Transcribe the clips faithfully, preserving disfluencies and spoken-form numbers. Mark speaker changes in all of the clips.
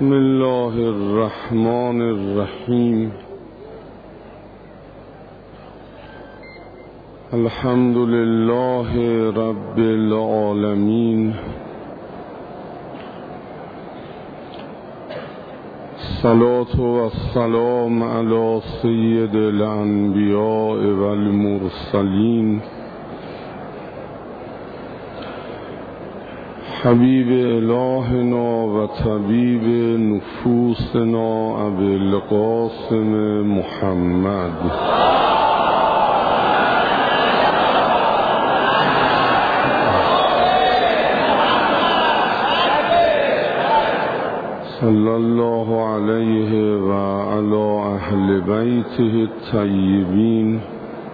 Speaker 1: بسم الله الرحمن الرحیم. الحمد لله رب العالمین. الصلاة والسلام علی سید الانبیاء والمرسلین حبیب الهنا و طبیب نفوسنا ابی القاسم محمد صلی الله علیه و علی اهل بیته الطیبین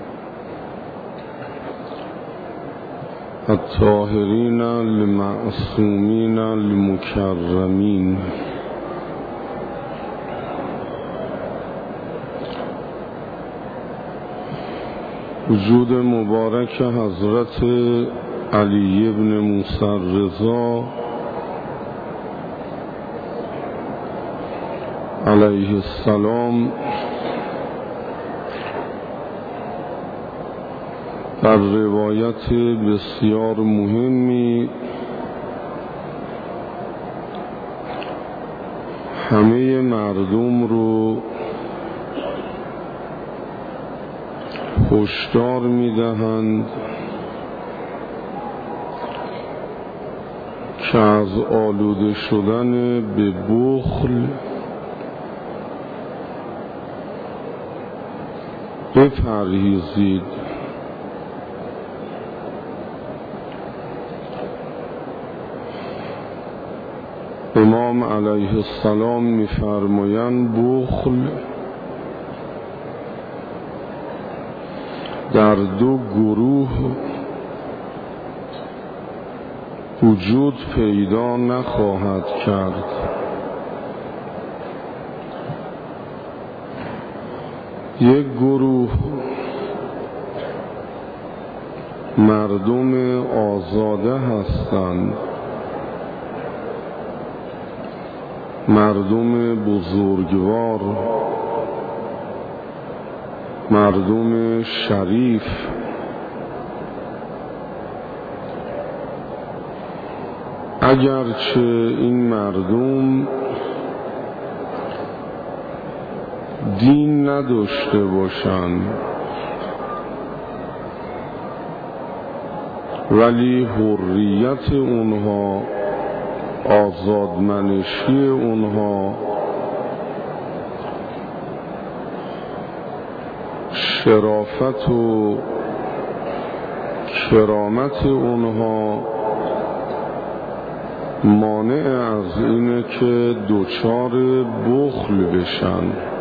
Speaker 1: الطاهرین المعصومین المکرمین. وجود مبارک حضرت علی ابن موسی الرضا علیه السلام در روایت بسیار مهمی همه مردم رو هشدار می‌دهند که از آلوده شدن به بخل بپرهیزید. امام علیه السلام می‌فرمایند بخل در دو گروه وجود پیدا نخواهد کرد. یک گروه مردم آزاده هستند، مردم بزرگوار، مردم شریف، اگرچه این مردم دین نداشته باشند ولی حریت اونها، آزادمنشی اونها، شرافت و کرامت اونها مانع از اینه که دچار بخل بشن.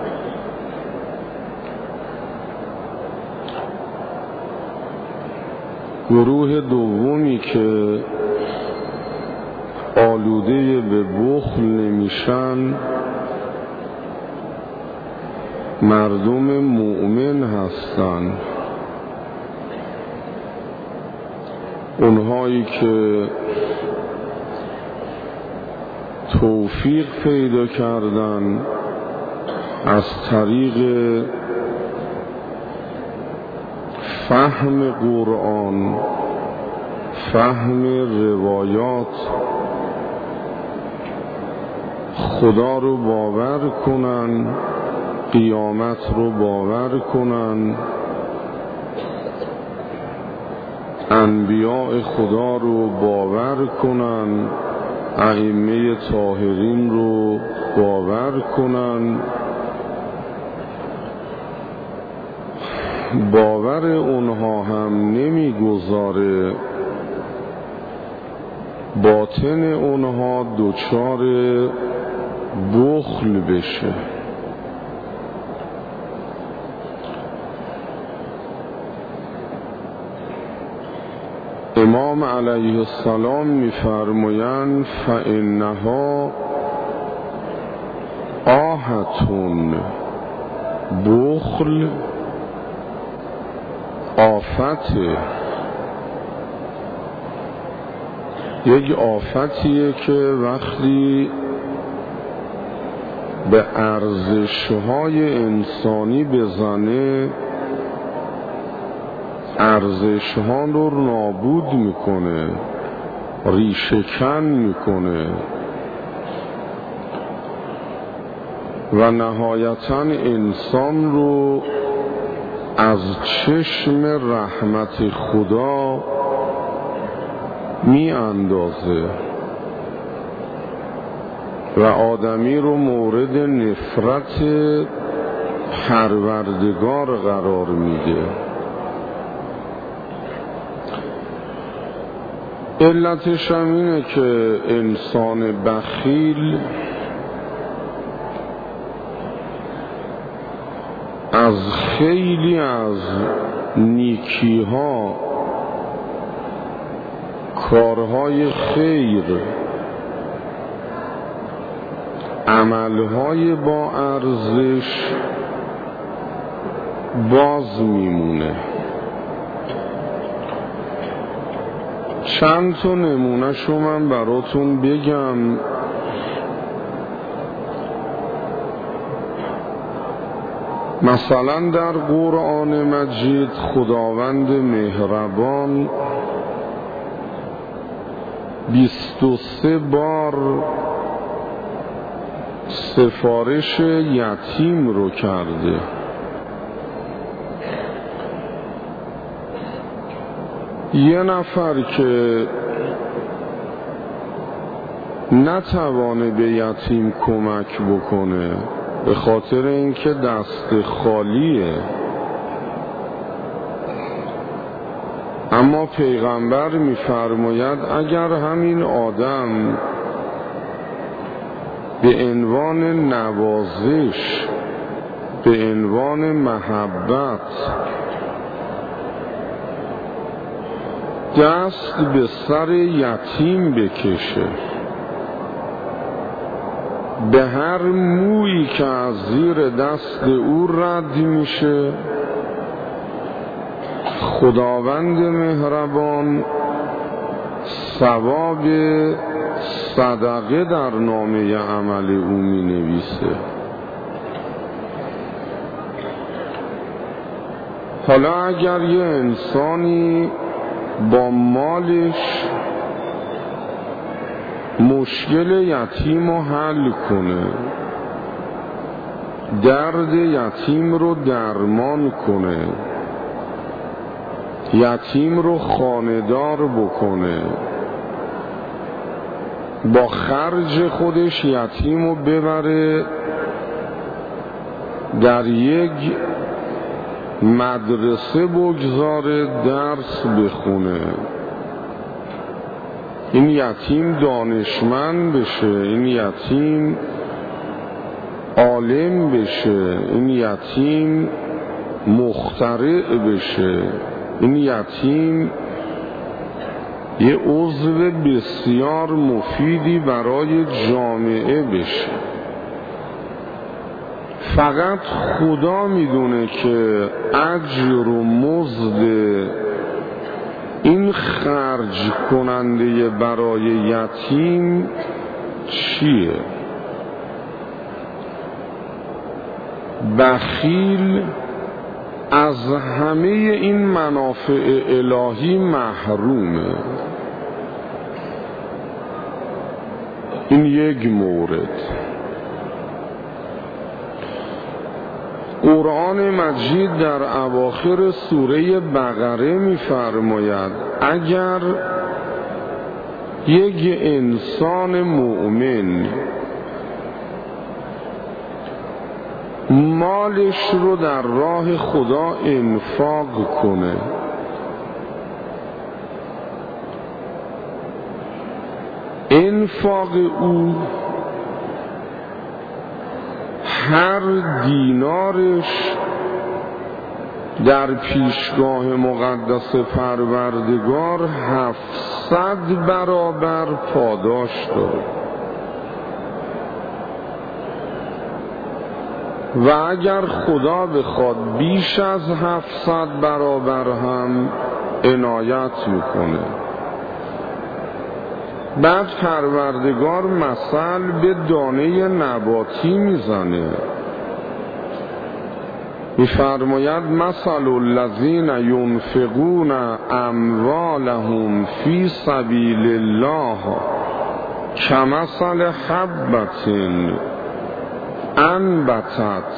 Speaker 1: گروه دومی که آلوده به بخل نمیشن مردم مؤمن هستند، اونهایی که توفیق پیدا کردن از طریق فهم قرآن، فهم روایات، خدا رو باور کنن، قیامت رو باور کنن، انبیاء خدا رو باور کنن، ائمه طاهرین رو باور کنن. باور اونها هم نمیگذاره باطن اونها دچار بخل بشه. امام علیه السلام می‌فرمایند فإنها آهتون، بخل آفته، یک آفتیه که وقتی به ارزش‌های انسانی بزنه، ارزش‌ها رو نابود میکنه، ریشه‌کن میکنه و نهایتاً انسان رو از چشم رحمت خدا می اندازه و آدمی رو مورد نفرت پروردگار قرار میده. علتش هم اینه که انسان بخیل از خیلی از نیکی ها، کارهای خیر، عملهای با ارزش باز میمونه. چند تا نمونه شو من براتون بگم. مثلا در قرآن مجید خداوند مهربان بیست و سه بار سفارش یتیم رو کرده. یه نفر که نتوانه به یتیم کمک بکنه به خاطر اینکه دست خالیه، اما پیغمبر می‌فرماید اگر همین آدم به عنوان نوازش، به عنوان محبت دست به سر یتیم بکشه، به هر مویی که از زیر دست او رد میشه، خداوند مهربان ثواب صدقه در نامه عمل او می نویسه. حالا اگر یه انسانی با مالش مشکل یتیم رو حل کنه، درد یتیم رو درمان کنه، یتیم رو خانه‌دار بکنه، با خرج خودش یتیم رو ببره در یک مدرسه بگذاره درس بخونه، این یتیم دانشمند بشه، این یتیم عالم بشه، این یتیم مخترع بشه، این یتیم یه عضو بسیار مفیدی برای جامعه بشه. فقط خدا میدونه که اجر و مزد این خرج کننده برای یتیم چیه. بخیل از همه این منافع الهی محرومه. این یک مورد. قرآن مجید در اواخر سوره بقره می‌فرماید اگر یک انسان مؤمن مالش رو در راه خدا انفاق کنه، انفاق او هر دینارش در پیشگاه مقدس پروردگار هفتصد برابر پاداش داره و اگر خدا بخواد بیش از هفتصد برابر هم عنایت میکنه. بعد پروردگار مثل به دانه نباتی میزنه، میفرماید مثل الذین ینفقون اموالهم فی سبیل الله کمثل حبة انبتت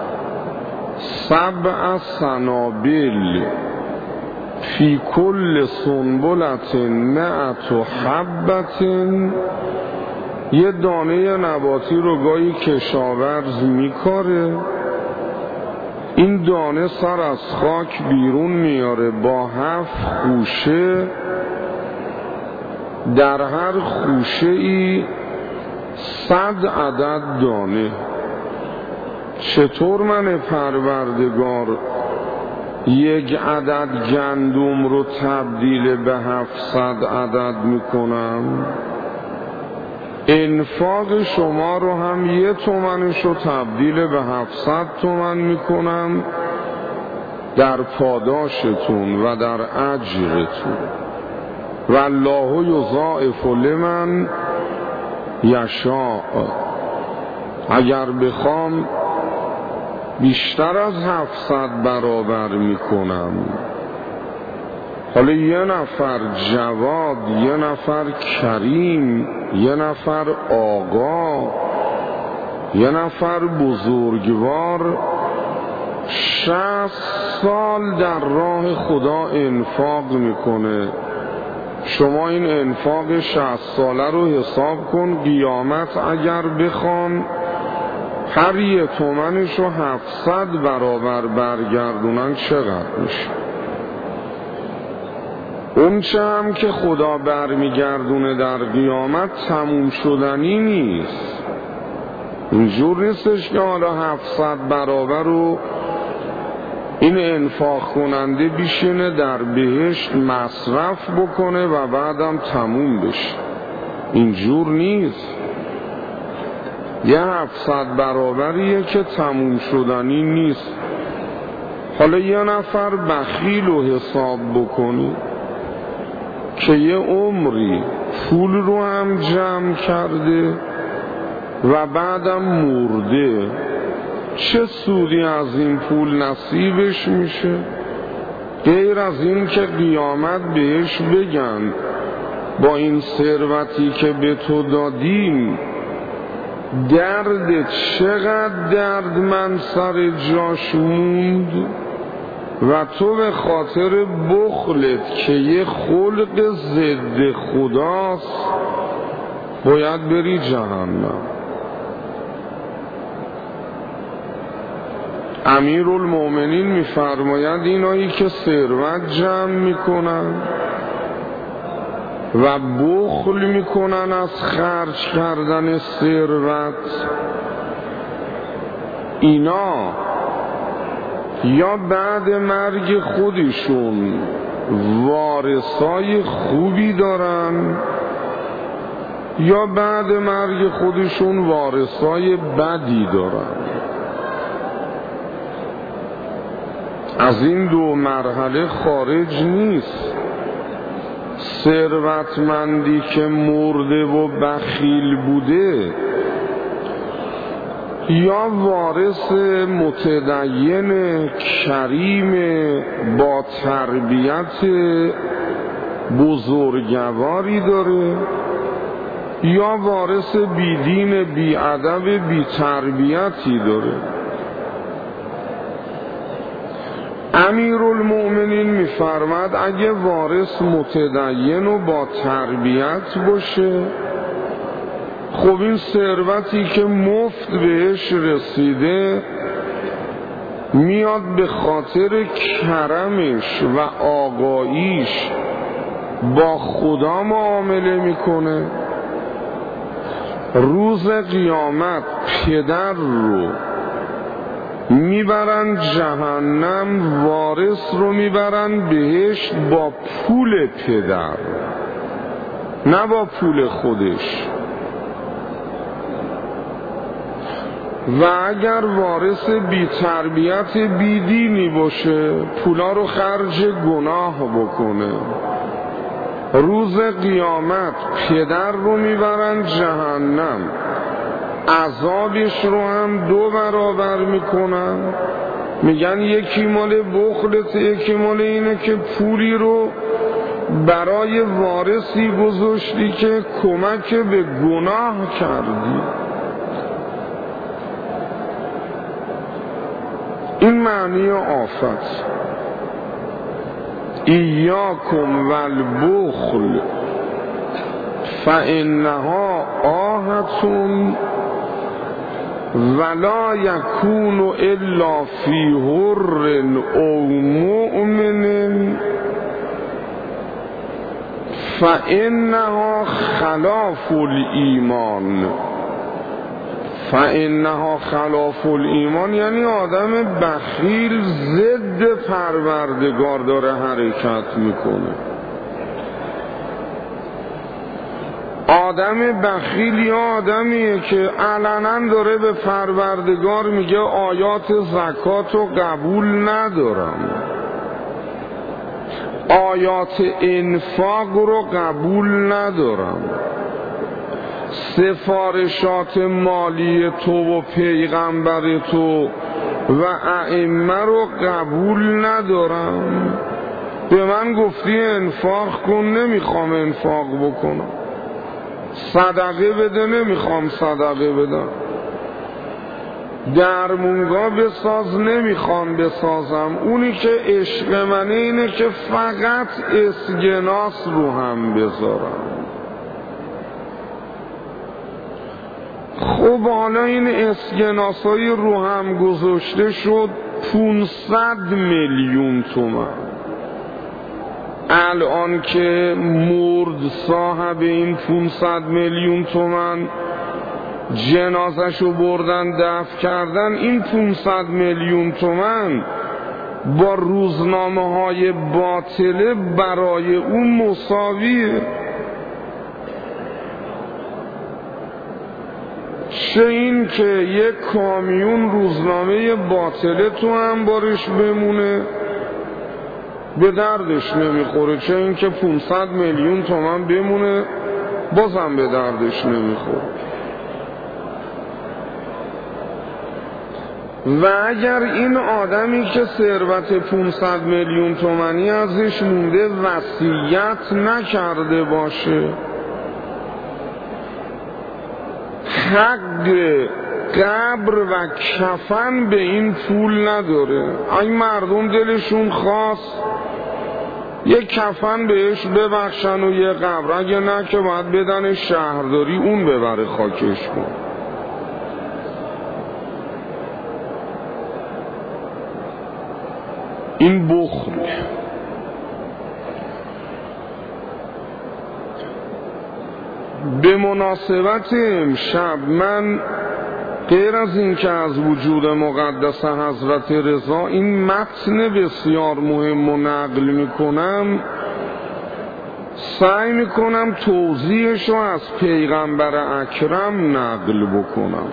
Speaker 1: سبع سنابل فی کل سنبلة مئة حبة. یه دانه نباتی رو گاهی کشاورز میکاره، این دانه سر از خاک بیرون میاره با هفت خوشه، در هر خوشه ای صد عدد دانه. چطور من پروردگار یک عدد گندم رو تبدیل به هفتصد عدد میکنم؟ انفاق شما رو هم یه تومنش رو تبدیل به هفتصد تومن میکنم در پاداشتون و در اجرتون. والله یضاعف لمن یشاء. اگر بخوام بیشتر از هفتصد برابر میکنم. حالا یه نفر جواد، یه نفر کریم، یه نفر آقا، یه نفر بزرگوار شصت سال در راه خدا انفاق میکنه. شما این انفاق شصت ساله رو حساب کن، قیامت اگر بخوام هر یه تومنش رو هفتصد برابر برگردونن چقدر میشه؟ اون چه هم که خدا برمیگردونه در قیامت تموم شدنی نیست. اینجور نیستش که حالا هفتصد برابر رو این انفاق کننده بیشینه در بهشت مصرف بکنه و بعدم تموم بشه. اینجور نیست. یه هفتصد برابریه که تموم شدنی نیست. حالا یه نفر بخیل رو حساب بکنی که یه عمری پول رو هم جمع کرده و بعدم مرده، چه سودی از این پول نصیبش میشه؟ غیر از این که قیامت بهش بگن با این ثروتی که به تو دادیم درد چقدر درد من سر جاش موند و تو به خاطر بخلت که یه خلق ضد خداست باید بری جهنم. امیرالمومنین میفرماید اینایی که ثروت جمع میکنن و بخل میکنن از خرج کردن ثروت، اینا یا بعد مرگ خودشون وارثای خوبی دارن یا بعد مرگ خودشون وارثای بدی دارن. از این دو مرحله خارج نیست. ثروتمندی که مرده و بخیل بوده یا وارث متدین کریم با تربیت بزرگواری داره یا وارث بیدین بیادب بی تربیتی داره. امیرالمومنین میفرماد اگه وارث متدین و با تربیت باشه، خب این ثروتی که مفت بهش رسیده میاد به خاطر کرمش و آقاییش با خدا معامله میکنه. روز قیامت پدر رو میبرن جهنم، وارث رو میبرن بهشت با پول پدر، نه با پول خودش. و اگر وارث بی تربیت بی دینی باشه پولا رو خرج گناه بکنه، روز قیامت پدر رو میبرن جهنم، عذابش رو هم دو برابر میکنن، میگن یکی مال بخلت، یکی مال اینه که پولی رو برای وارثی گذاشتی که کمک به گناه کردی. این معنی آفت. ایاکم والبخل فانها آهتون ولا یکون الا فی حر او مؤمن فانها خلاف الایمان. فانها خلاف الایمان یعنی آدم بخیل ضد پروردگار داره حرکت میکنه. آدم بخیل یا آدمیه که علنا داره به پروردگار میگه آیات زکات رو قبول ندارم، آیات انفاق رو قبول ندارم، سفارشات مالی تو و پیغمبر تو و ائمه رو قبول ندارم. به من گفتی انفاق کن، نمیخوام انفاق بکنم. صدقه بده، نمیخوام صدقه بدم. درمونگاه بساز، نمیخوام بسازم. اونی که عشق منه اینه که فقط اسکناس رو هم بذارم. خب حالا این اسکناس های رو هم گذاشته شد پونصد میلیون تومان. الان که مرد صاحب این پونصد میلیون تومان، جنازشو بردن دفن کردن، این پونصد میلیون تومان با روزنامه های باطله برای اون مساویه. چه این که یک کامیون روزنامه باطله تو انبارش بمونه به دردش نمیخوره، چه این که پونصد میلیون تومان بمونه بازم به دردش نمیخوره. و اگر این آدمی که ثروت پونصد میلیون تومانی ازش مونده وصیت نکرده باشه، حق قبر و کفن به این پول نداره. این مردم دلشون خواست یک کفن بهش ببخشن و یه قبر، اگه نه که باید بدن شهرداری اون ببره خاکش کن. این بخل. به مناسبت امشب من غیر از این که از وجود مقدس حضرت رضا این متن بسیار مهم و نقل میکنم، سعی میکنم توضیحش رو از پیغمبر اکرم نقل بکنم.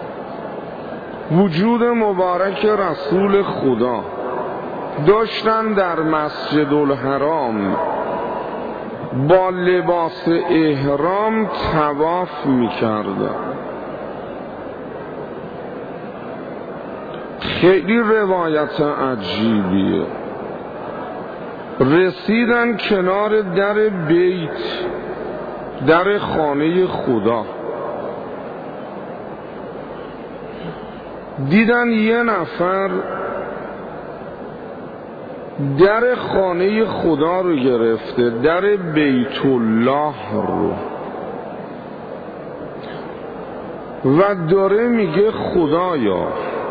Speaker 1: وجود مبارک رسول خدا داشتن در مسجد الحرام با لباس احرام طواف میکردن. خیلی روایت عجیبیه. رسیدن کنار در بیت، در خانه خدا، دیدن یه نفر در خانه خدا رو گرفته، در بیت الله رو، و داره میگه خدایا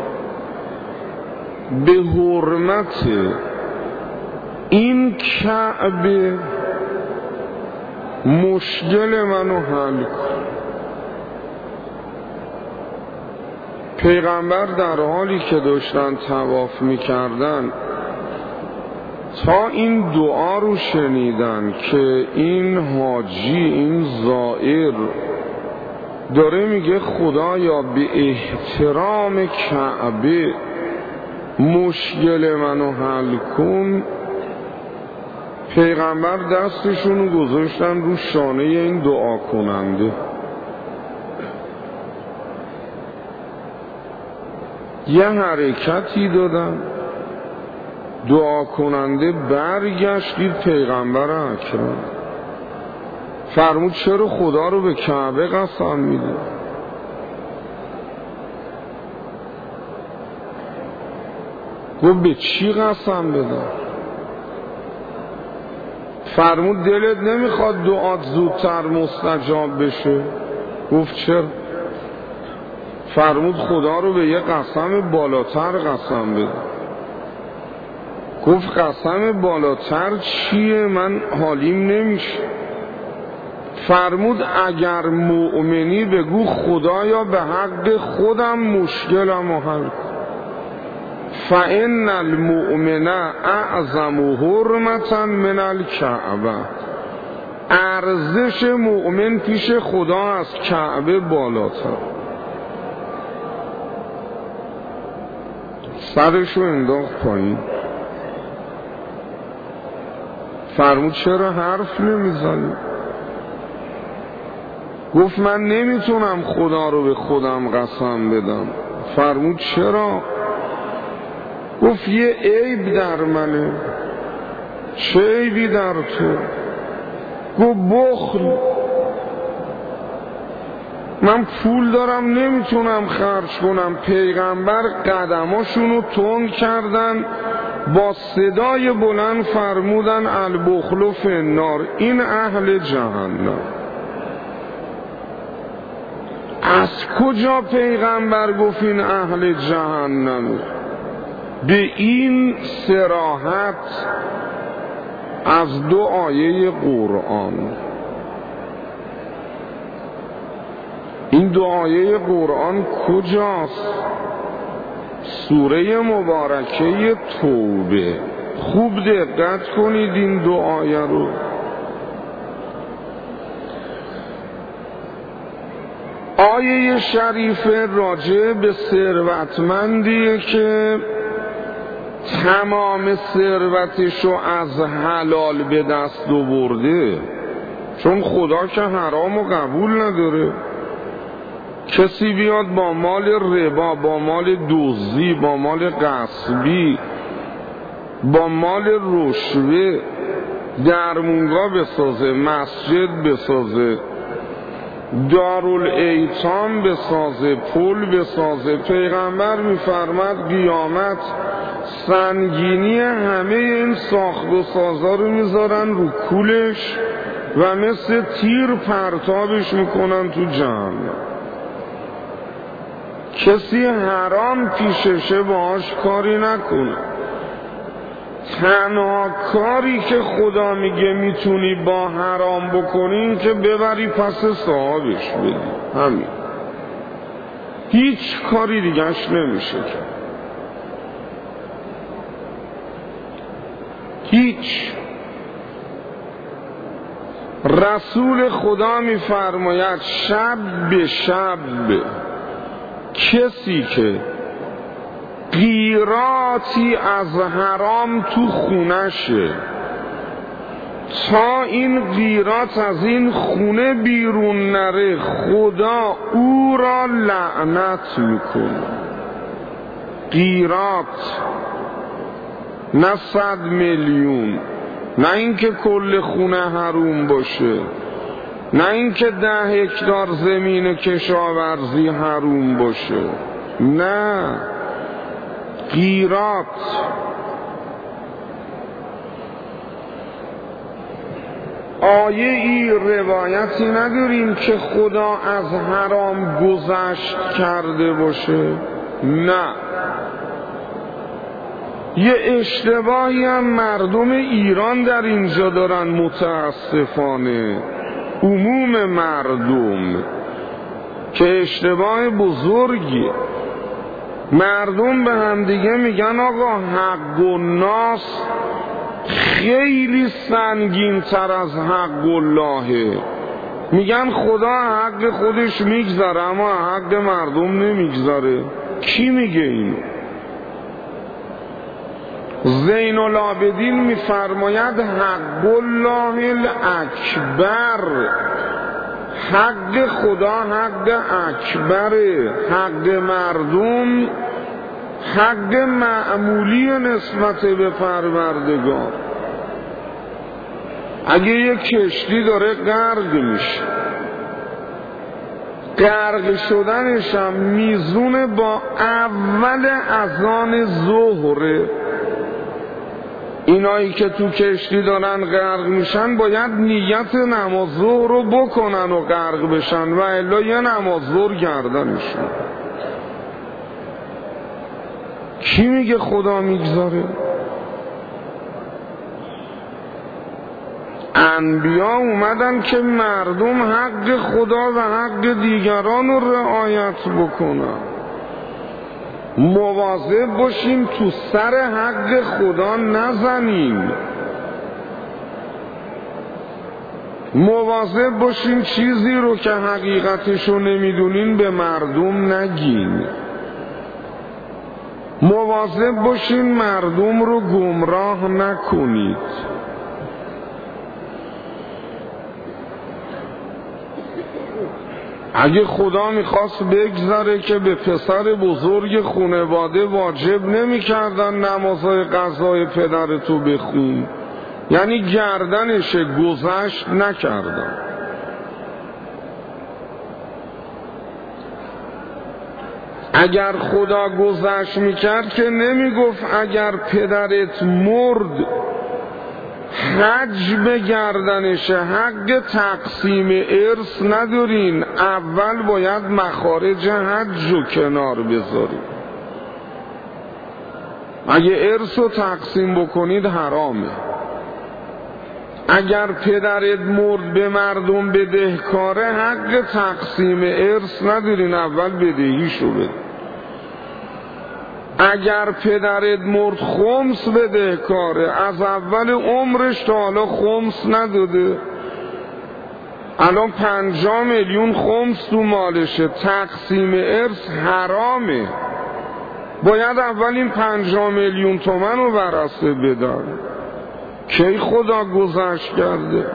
Speaker 1: به حرمت این کعبه مشکل منو حل کن. پیغمبر در حالی که داشتن طواف میکردن تا این دعا رو شنیدن که این حاجی، این زائر داره میگه خدایا به احترام کعبه مشکل منو حل کن. پیغمبر دستشونو گذاشتن رو شانه این دعا کننده. یه حرکتی دادن، دعا کننده برگشت دید پیغمبر اکرم. فرمود چرا خدا رو به کعبه قسم میده؟ گفت به چی قسم بدم؟ فرمود دلت نمیخواد دعات زودتر مستجاب بشه؟ گفت چرا؟ فرمود خدا رو به یه قسم بالاتر قسم بده. گفت قسم بالاتر چیه؟ من حالیم نمیشه. فرمود اگر مؤمنی بگو خدایا به حق خودم مشکلم و حل کن. فإن المؤمن اعظم حرمة من الکعبه. ارزش مؤمن پیش خدا از کعبه بالاتر. سرشو انداخت پایین. فرمود چرا حرف نمیزنی؟ گفت من نمیتونم خدا رو به خودم قسم بدم. فرمود چرا؟ گفت یه عیب در منه. چه عیبی در تو؟ گفت بخل. من پول دارم نمیتونم خرج کنم. پیغمبر قدماشونو تند کردن، با صدای بلند فرمودن البخل فی النار، این اهل جهنم. از کجا پیغمبر گفت این اهل جهنم؟ به این صراحت از دو آیه قرآن. این دو آیه قرآن کجاست؟ سوره مبارکه توبه. خوب دقت کنید این دو آیه رو. آیه شریف راجع به ثروتمندیه که تمام ثروتشو از حلال به دست آورده، چون خدا که حرامو قبول نداره. کسی بیاد با مال ربا، با مال دزدی، با مال غصبی، با مال رشوه درمونگاه بسازه، مسجد بسازه، دارالایتام بسازه، پل بسازه، پیغمبر میفرماد قیامت سنگینی همه این ساخت و سازا رو میذارن رو کولش و مثل تیر پرتابش میکنن تو جهنم. کسی حرام پیششه باهاش کاری نکنه. تنها کاری که خدا میگه میتونی با حرام بکنی که ببری پس صاحبش بدی، همین. هیچ کاری دیگهش نمیشه که هیچ. رسول خدا میفرماید شب به شب کسی که قیراطی از حرام تو خونشه تا این قیراط از این خونه بیرون نره، خدا او را لعنت میکنه. قیراط نه صد میلیون، نه اینکه کل خونه حروم باشه، نه اینکه ده هکتار زمین کشاورزی حروم باشه، نه، قیراط. آیه ای روایتی نداریم که خدا از حرام گذشت کرده باشه، نه. یه اشتباهی هم مردم ایران در اینجا دارن، متاسفانه عموم مردم، که اشتباه بزرگی. مردم به هم دیگه میگن آقا حق الناس خیلی سنگین تر از حق اللهه. میگن خدا حق خودش میگذره اما حق مردم نمیگذره. کی میگه اینو؟ زین العابدین میفرماید حق الله الاکبر، حق خدا حق اکبره، حق مردم حق معمولی نسبت به پروردگار. اگه یک کشتی داره غرق میشه، غرق شدنش هم میزونه با اول اذان ظهره. اینایی که تو کشتی دارن غرق میشن باید نیت نماز ظهر رو بکنن و غرق بشن، و الا یه نماز ظهر گردنشون. کی میگه خدا میگذاره؟ انبیا اومدن که مردم حق خدا و حق دیگران رو رعایت بکنن. مواظب باشیم تو سر حق خدا نزنیم، مواظب باشیم چیزی رو که حقیقتشو نمیدونین به مردم نگین، مواظب باشین مردم رو گمراه نکنید. اگه خدا میخواست بگذاره که به پسر بزرگ خانواده واجب نمیکردن نمازهای قضای پدرتو بخون، یعنی گردنش گذشت نکردن. اگر خدا گذشت میکرد که نمیگفت اگر پدرت مرد حج به گردنشه، حق تقسیم ارث ندارین، اول باید مخارج حج رو کنار بذارید. اگه ارث رو تقسیم بکنید حرامه. اگر پدرت مرد به مردم بدهکاره، حق تقسیم ارث ندارین، اول بدهیشو بدید. اگر پدرت مرد خمس بدهکاره، از اول عمرش تا حالا خمس نداده، الان پنجاه میلیون خمس تو مالشه، تقسیم ارث حرامه، باید اول این پنجاه میلیون تومن رو ورثه بدن. کی خدا گذشت کرده؟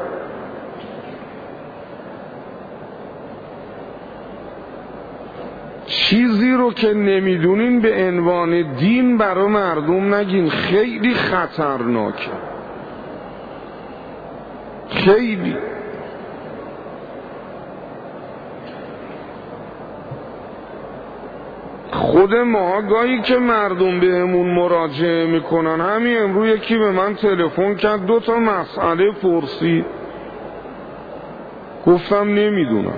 Speaker 1: چیزی رو که نمیدونین به عنوان دین برای مردم نگین، خیلی خطرناکه، خیلی. خود ما گاهی که مردم بهمون مراجعه میکنن، همین امروز یکی به من تلفن کرد، دو تا مسئله پرسید، گفتم نمیدونم.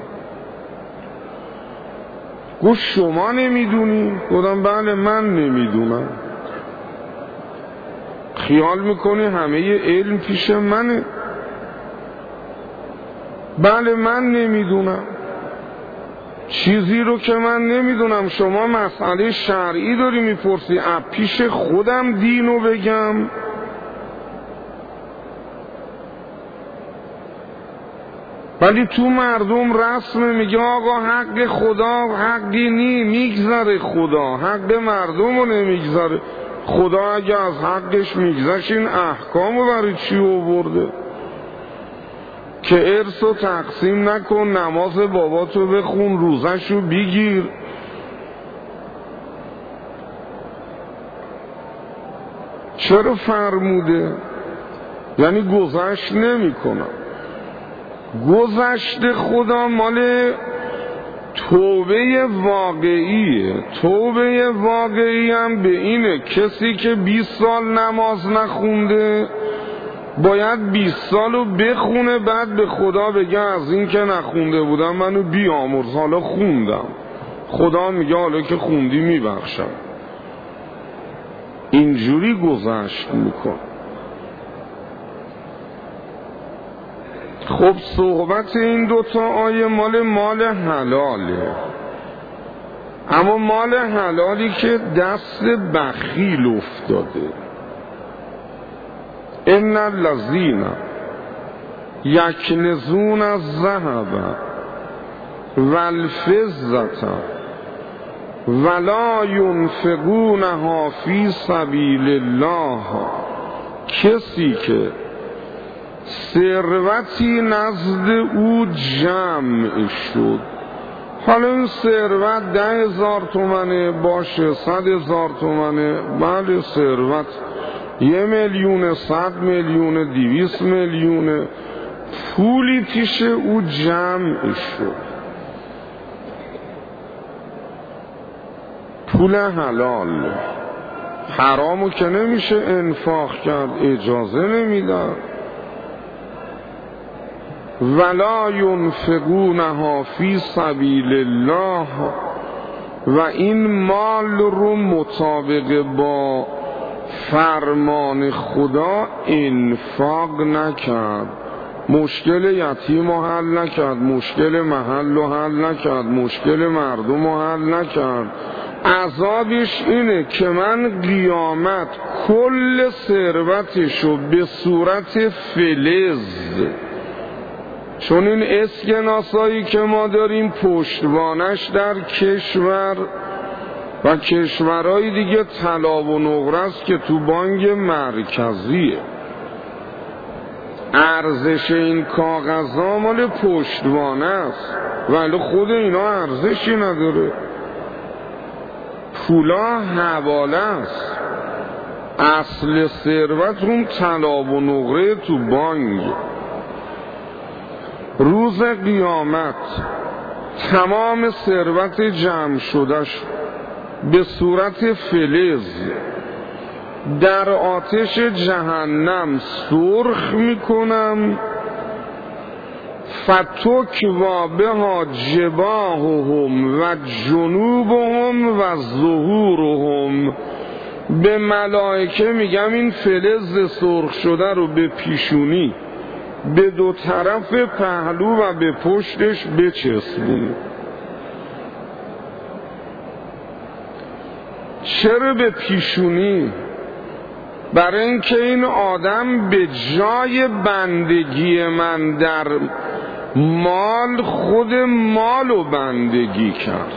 Speaker 1: گفت شما نمیدونی؟ گفتم بله من نمیدونم. خیال میکنی همه علم پیش منه؟ بله من نمیدونم. چیزی رو که من نمیدونم شما مسئله شرعی داری میپرسی، از پیش خودم دینو بگم؟ ولی تو مردم رسم میگه آقا حق خدا حقی نی، میگذره خدا، حق مردم رو نمیگذره. خدا اگه از حقش میگذشت این احکام رو برای چی آورده؟ که ارث رو تقسیم نکن، نماز باباتو بخون، روزشو بگیر. چرا فرموده؟ یعنی گذشت نمی کنم. گذشت خدا مال توبه واقعیه. توبه واقعی هم به اینه کسی که بیست سال نماز نخونده باید بیست سالو بخونه، بعد به خدا بگه از این که نخونده بودم منو بیامرز، حالا خوندم. خدا میگه حالا که خوندی میبخشم. اینجوری گذشت میکن. خب صحبت این دوتا آیه مال مال حلاله، اما مال حلالی که دست بخیل افتاده. ان الذین یکنزون الذهب والفضة ولا ینفقونها فی سبیل الله، کسی که ثروتی نزد او جمع شد، حالا این ثروت ده هزار تومنه باشه، صد هزار تومنه، بله ثروت یه میلیون، صد میلیون، دویست میلیون، پولی پیش او جمع شد، پول حلال، حرامو که نمیشه انفاق کرد، اجازه نمیدن. ولا ینفقونها فی سبیل الله، و این مال رو مطابق با فرمان خدا انفاق نکرد، مشکل یتیم رو حل نکرد، مشکل محل رو حل نکرد، مشکل مردم رو حل نکرد. عذابش اینه که من قیامت کل ثروتشو به صورت فلز، چون این اسکناسایی که ما داریم پشتوانش در کشور و کشورهای دیگه طلا و نقره است که تو بانک مرکزیه، ارزش این کاغذها مال پشتوانه است ولی خود اینا ارزشی نداره، پولا حواله است، اصل ثروت اون طلا و نقره تو بانک. روز قیامت تمام ثروت جمع شدهش به صورت فلز در آتش جهنم سرخ میکنم، فتکوا بها جباههم و جنوبهم و ظهورهم. به ملائکه میگم این فلز سرخ شده رو به پیشونی، به دو طرف پهلو و به پشتش بچسبونی. چرا به پیشونی؟ برای اینکه این آدم به جای بندگی من در مال خود مالو بندگی کرد.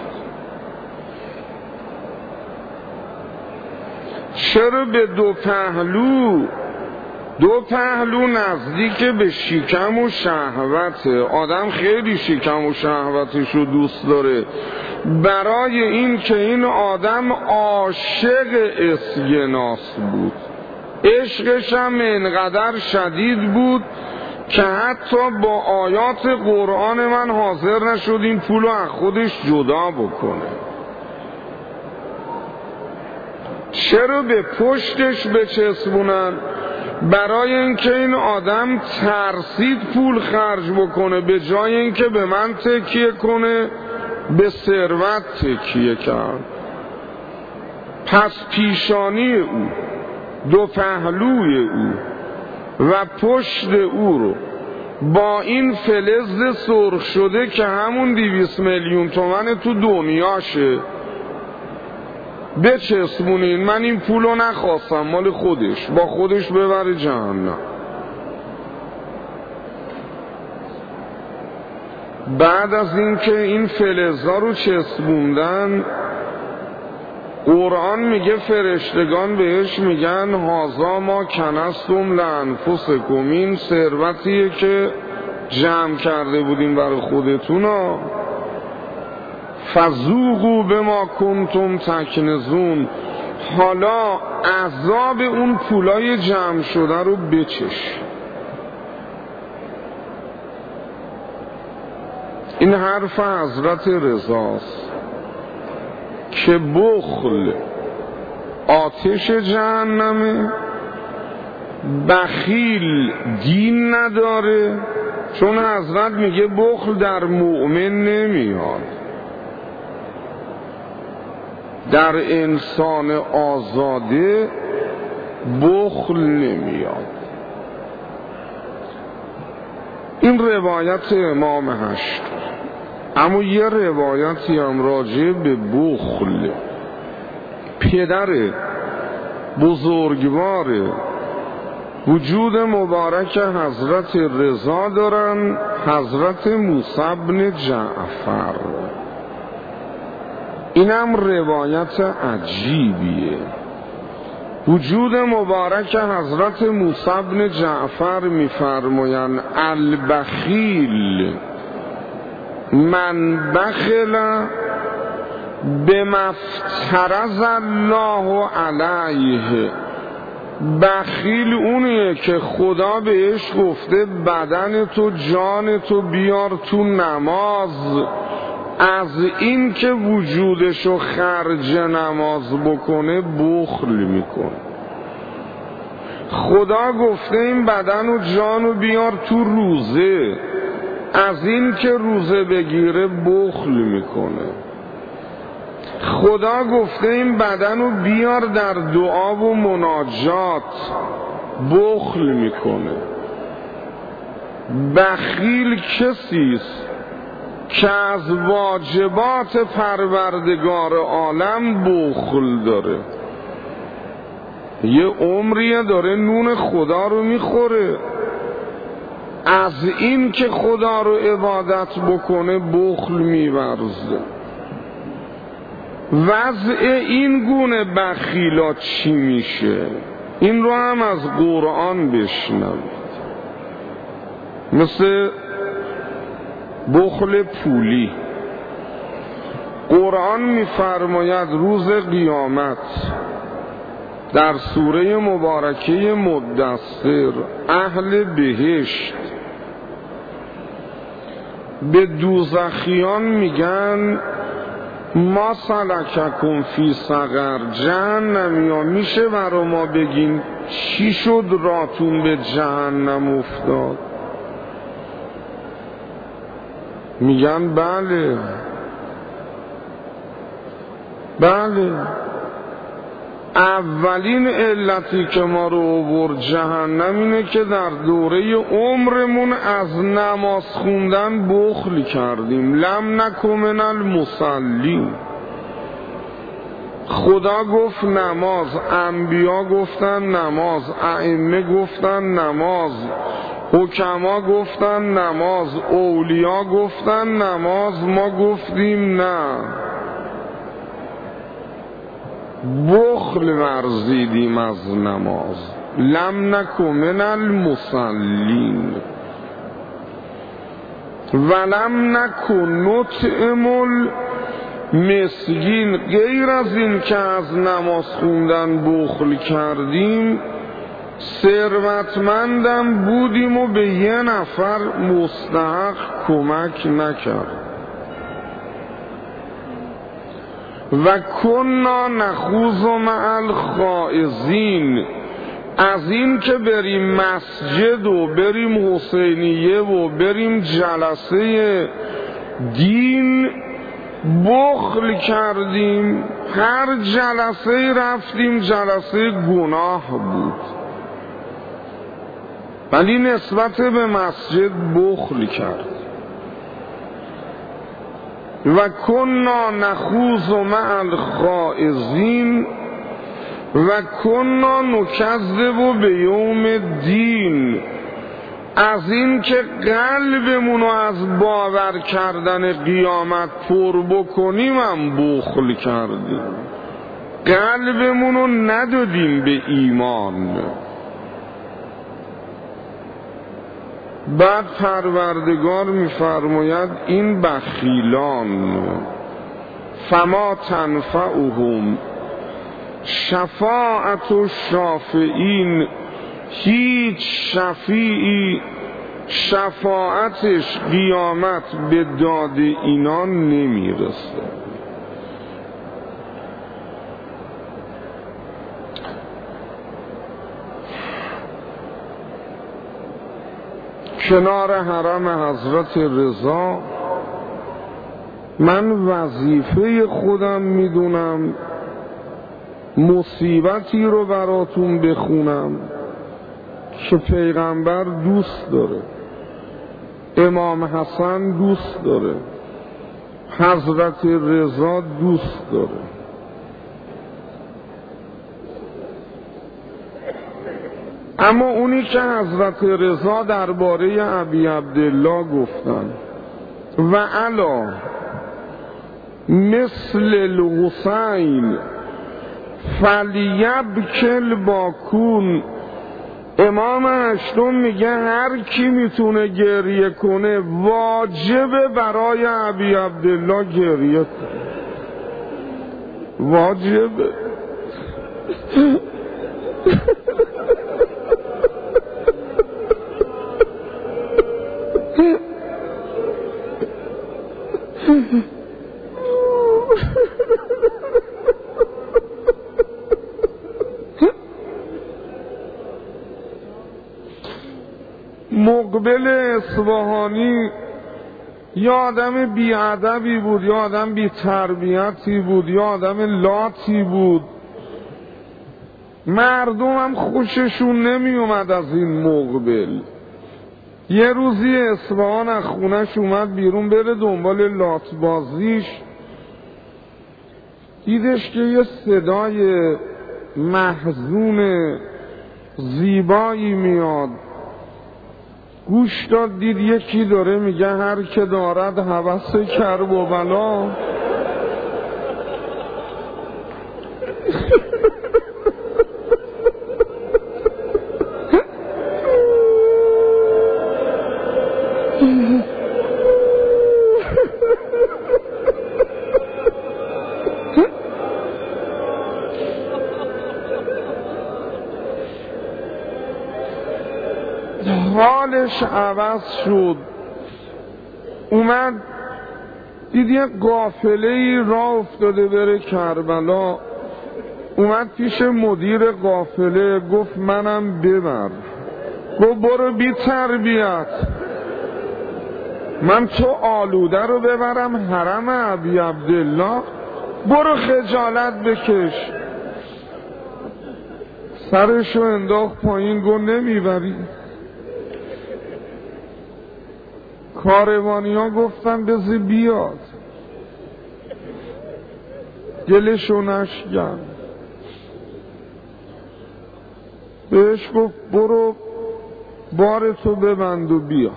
Speaker 1: چرا به دو پهلو؟ دو پهلو نزدیک به شکم و شهوته، آدم خیلی شکم و شهوتش رو دوست داره، برای این که این آدم عاشق اسکناس بود، عشقش هم اینقدر شدید بود که حتی با آیات قرآن من حاضر نشد این پول رو از خودش جدا بکنه. چرا به پشتش بچسبونن؟ برای اینکه این آدم ترسید پول خرج بکنه، به جای اینکه به من تکیه کنه به ثروت تکیه کرد. پس پیشانی او، دو پهلوی او و پشت او رو با این فلز سرخ شده که همون دویست میلیون تومن تو دنیاشه بچسبونین. من این پولو نخواستم، مال خودش، با خودش ببره جهنم. بعد از اینکه این فلزا رو چسبوندن، قرآن میگه فرشتگان بهش میگن هازا ما کنستم لانفسکم، این ثروتیه که جمع کرده بودیم برای خودتونا، فذوقوا بما کنتم تکنزون، حالا عذاب اون پولای جمع شده رو بچش. این حرف حضرت رضاست که بخل آتش جهنمه، بخیل دین نداره، چون حضرت میگه بخل در مؤمن نمیاد، در انسان آزاده بخل نمیاد. این روایت امام هشت. اما یه روایتی هم راجع به بخل پدر بزرگوار وجود مبارک حضرت رضا دارن، حضرت موسی بن جعفر. اینم روایت عجیبیه. وجود مبارک حضرت موسی بن جعفر میفرمایند البخیل من بخل بما افترض الله علیه. بخیل اونیه که خدا بهش گفته بدن تو جان تو بیار تو نماز، از این که وجودشو خرج نماز بکنه بخل میکنه. خدا گفته این بدن و جانو بیار تو روزه، از این که روزه بگیره بخل میکنه. خدا گفته این بدنو بیار در دعا و مناجات، بخل میکنه. بخیل کسیست که از واجبات پروردگار عالم بخل داره. یه عمریه داره نون خدا رو میخوره، از این که خدا رو عبادت بکنه بخل میورزه. وضع این گونه بخیلا چی میشه؟ این رو هم از قرآن بشنوید. مثل بخل پولی، قرآن میفرماید روز قیامت در سوره مبارکه مدثر اهل بهشت به دوزخیان میگن ما سلککم فی سقر. جهنمیا میشه برا ما بگین چی شد راتون به جهنم افتاد؟ میگن بله بله اولین علتی که ما رو آورد جهنم اینه که در دوره عمرمون از نماز خوندن بخل کردیم. لم نکن من المصلین. خدا گفت نماز، انبیا گفتن نماز، ائمه گفتن نماز، حکما گفتن نماز، اولیا گفتن نماز، ما گفتیم نه، بخل ورزیدیم از نماز. لم نکن من المصلین ولم نکن نطعم المسکین. غیر از این که از نماز خوندن بخل کردیم، ثروتمندم بودیم و به یه نفر مستحق کمک نکرد. و کنا نخوض مع الخائضین. از این که بریم مسجد و بریم حسینیه و بریم جلسه دین بخل کردیم. هر جلسه رفتیم جلسه گناه بود، ولی نسبت به مسجد بخل کرد. و کنا نخوض مع الخائضین و کنا نکذب بیوم الدین. از این که قلبمونو از باور کردن قیامت پر بکنیم هم بخل کردیم، قلبمونو ندادیم به ایمان. بعد پروردگار میفرماید این بخیلان فما تنفعهم شفاعت الشافعین. هیچ شفیعی شفاعتش قیامت به داد اینان نمیرسه. کنار حرم حضرت رضا من وظیفه خودم میدونم مصیبتی رو براتون بخونم که پیغمبر دوست داره، امام حسن دوست داره، حضرت رضا دوست داره. اما اونی که حضرت رضا درباره ابی عبدالله گفتن و علا مثل الحسین فلیبکل باکون. امام هشتم میگه هر کی میتونه گریه کنه واجبه برای ابی عبدالله گریه کنه، واجبه. مقبل اصفهانی یا آدم بیادبی بود، یا آدم بی تربیتی بود، یا آدم لاتی بود. مردم هم خوششون نمی اومد از این مقبل. یه روزی اصفهان از خونش اومد بیرون بره دنبال لات بازیش، دیدش که یه صدای محزون زیبایی میاد، گوش داد دید یکی داره میگه هر که دارد هوس کرب و بلا. حالش عوض شد، اومد دید یه قافله‌ای راه افتاده بره کربلا، اومد پیش مدیر قافله گفت منم ببر. گفت برو بی تربیت، من تو آلوده رو ببرم حرم ابی عبدالله؟ برو خجالت بکش. سرشو انداخت پایین گفت نمیبری. کاروانی ها گفتن بذار بیاد، دلشو نشکن. بهش گفت برو بارتو ببند و بیا.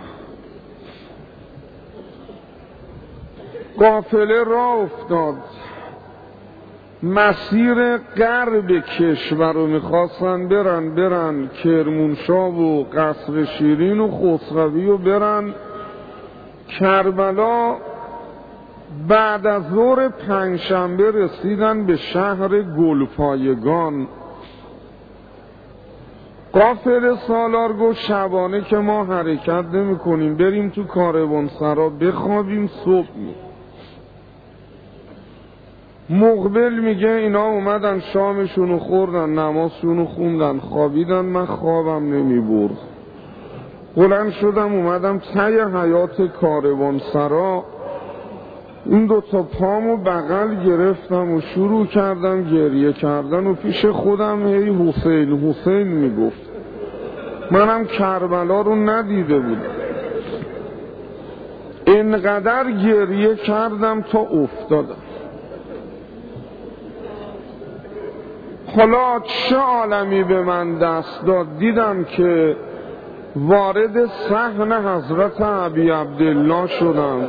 Speaker 1: قافله راه افتاد، مسیر غرب کشور رو میخواستن برن برن کرمانشاه و قصر شیرین و خسروی و برن کربلا. بعد از ظهر پنجشنبه رسیدن به شهر گلپایگان. قافله سالار گفت شبانه که ما حرکت نمی کنیم، بریم تو کاروانسرا بخوابیم، صبح می. مقبل میگه اینا اومدن شامشونو خوردن، نمازشونو خوندن، خوابیدن، من خوابم نمی برد. بلند شدم اومدم ته حیات کاروانسرا، این دوتا پامو بغل گرفتم و شروع کردم گریه کردن و پیش خودم هی حسین حسین میگفت. منم کربلا رو ندیده بودم. اینقدر گریه کردم تا افتادم. حالا چه عالمی به من دست داد، دیدم که وارد صحن حضرت ابی عبدالله شدم.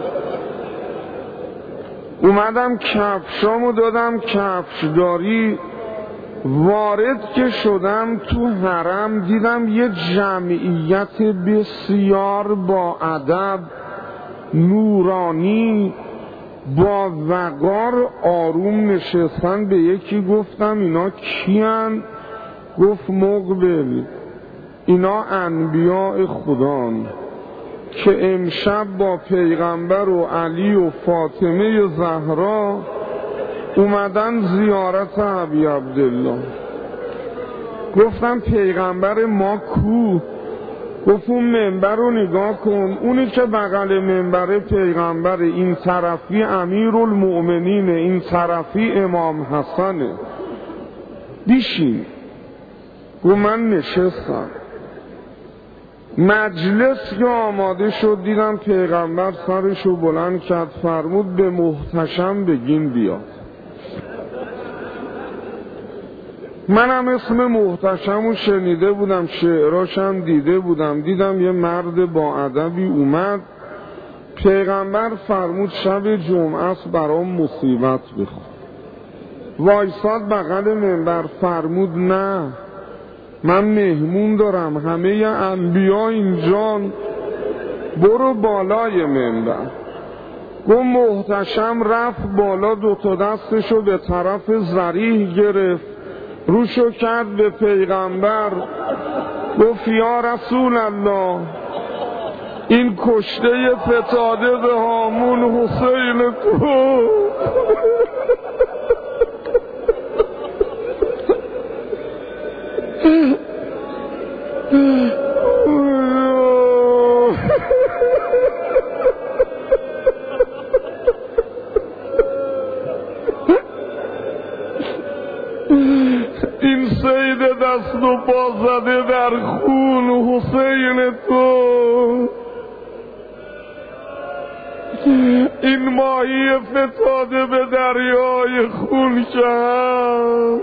Speaker 1: اومدم کفشامو دادم کفشداری، وارد که شدم تو حرم دیدم یه جمعیت بسیار با ادب، نورانی، با وقار آروم نشستن. به یکی گفتم اینا کیان؟ گفت مقبل، اینا انبیاء خدان که امشب با پیغمبر و علی و فاطمه زهرا اومدن زیارت ابی عبدالله. گفتم پیغمبر ما کو؟ گفت اون منبر رو نگاه کن، اونی که بغل منبر پیغمبر، این طرفی امیرالمؤمنین، این طرفی امام حسنه، بیشین. گفت من نشستم. مجلس که آماده شد دیدم پیغمبر سرشو بلند کرد، فرمود به محتشم بگین بیاد. منم اسم محتشمو شنیده بودم، شعراشم دیده بودم. دیدم یه مرد با ادبی اومد، پیغمبر فرمود شب جمعه است برام مصیبت بخون. وایساد بغل منبر فرمود نه من مهمون دارم، همه انبیا اینجان، برو بالای منبر. گفت محتشم رفت بالا، دوتا دستشو به طرف ذریح گرفت، روشو کرد به پیغمبر، گفت یا رسول الله این کشته فتاده به هامون حسین تو. این سید دست و پا زده در خون حسین تو، این ماهی فتاده به دریای خون شد.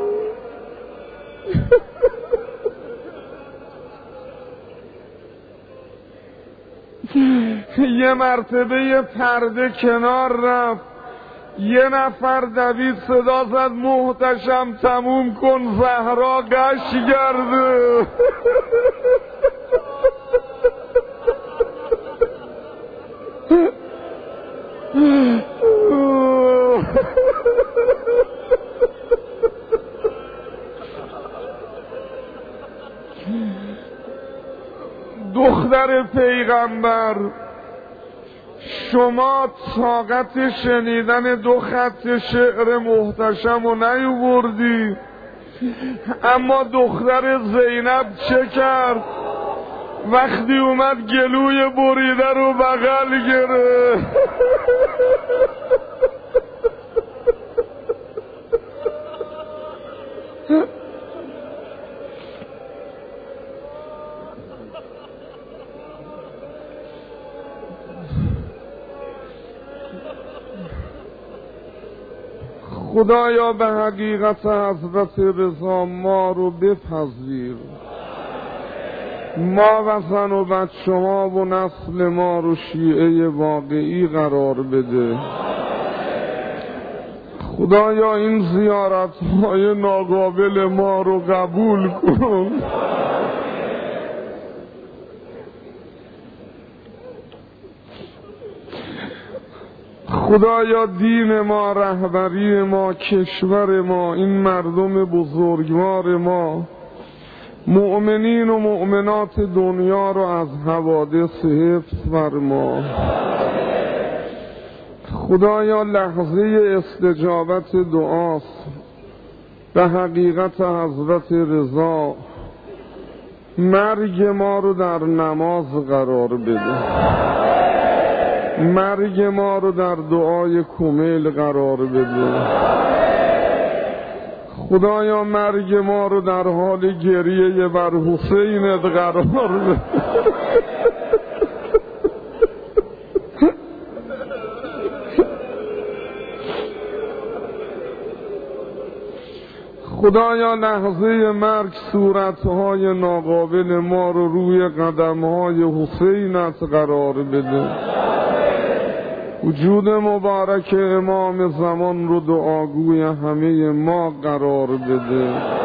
Speaker 1: یه مرتبه یه پرده کنار رفت، یه نفر دوید صدا زد محتشم تموم کن زهرا گشت کرده. دختر پیغمبر شما طاقت شنیدن دو خط شعر محتشم رو نیاوردی، اما دختر زینب چه کرد؟ وقتی اومد گلوی بریده رو بغل گرفت. خدایا به حقیقت حضرت رضا ما رو بپذیر، ما و زن و بچه ها و نسل ما رو شیعه واقعی قرار بده. خدایا این زیارت های ناقابل ما رو قبول کن. خدایا دین ما، رهبری ما، کشور ما، این مردم بزرگوار ما، مؤمنین و مؤمنات دنیا رو از حوادث حفظ فرما. خدایا لحظه استجابت دعاست، به حقیقت حضرت رضا مرگ ما رو در نماز قرار بده، مرگ ما رو در دعای کمیل قرار بده. خدایا مرگ ما رو در حال گریه بر حسینت قرار بده. خدایا لحظه مرگ صورتهای ناقابل ما رو روی قدمهای حسینت قرار بده. وجود مبارک امام زمان رو دعاگوی همه ما قرار بده.